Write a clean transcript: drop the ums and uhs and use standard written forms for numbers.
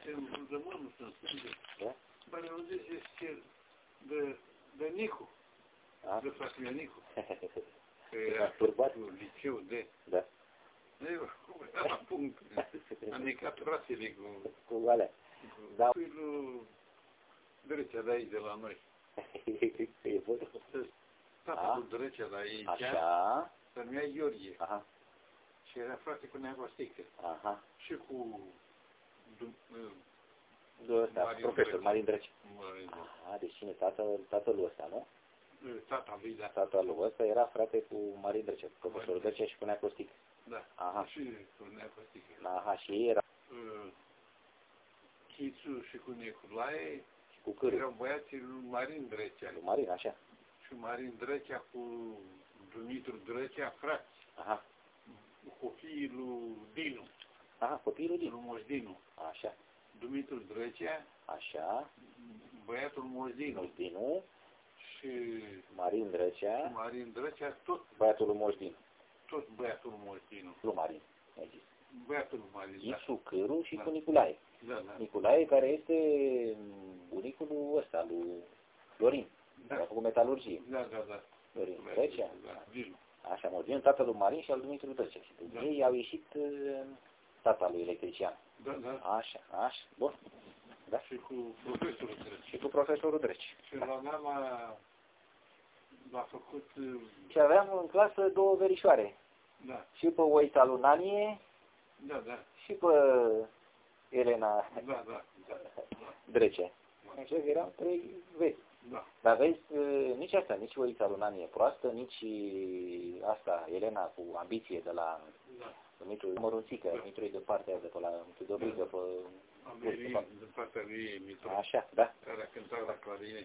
în românul sunt stânge. Da? Dar eu zice de Nicu. De fratele Nicu. Că era turbat. Liceu de... Da. Eu, la punct. Am necat rasele cu alea. Da. Cu lui Drecea de aici, de la noi. E bun. Tata lui Drecea de aici. Așa. Se numea Gheorghe. Aha. Și era frate cu Nea Costică. Aha. Și cu... Profesor Marin Drăcea. Marin Drăcea. Aha, deci cine? Tatălui ăsta, nu? Tata lui, da. Tatălui ăsta era frate cu Marin Drăcea, profesorul Drăcea și cu Nea Costică. Da. Aha. Și cu Nea Costică. Aha, și ei era... Chițu și cu Nicolae. Și cu Cârâ. Erau băiații lui Marin Drăcea. Lui Marin, așa. Și Marin Drăcea cu Dumitru Drăcea, frați. Aha. Copiii lui Dinu. Aha, copiii lui Dinu. Lui Moșdinu. Așa. Dumitru Drăcea. Așa. Băiatul Moșdinu. Moșdinu. Și Marin Drăcea. Și Marin Drăcea, tot. Băiatul lui Moșdinu. Tot băiatul lui Moșdinu. Lui Marin, ai zis. Băiatul lui Marin, da. Chițu, Câru și cu Nicolae. Da, da. Nicolae, care este bunicul lui ăsta, lui Florin. Da. A făcut metalurgie. Da, da, da. Florin Drăcea. Da, Dinu. Așa, Moșdinu, tatăl lui Marin și al Dumitru Drăcea. Și Da. ei au ieșit tata lui electrician. Da, da. Așa, bun. Da? Și cu profesorul Drăcea. Și cu profesorul Drăcea. Și la mama l-a făcut... Și aveam în clasă două verișoare. Da. Și pe Oița lui Nanie Da, da. și pe Elena Da, da, da. Drăcea. Așa că erau trei vezi. Da. Dar vezi, nici asta, nici Oița lui Nanie e proastă, nici asta, Elena cu ambiție de la Dumitru Mărunțică, Dumitru de partea de pe la Tudorică, pe... Am venit de partea lui Mitru. Așa, da. Care a cântat la clarinet.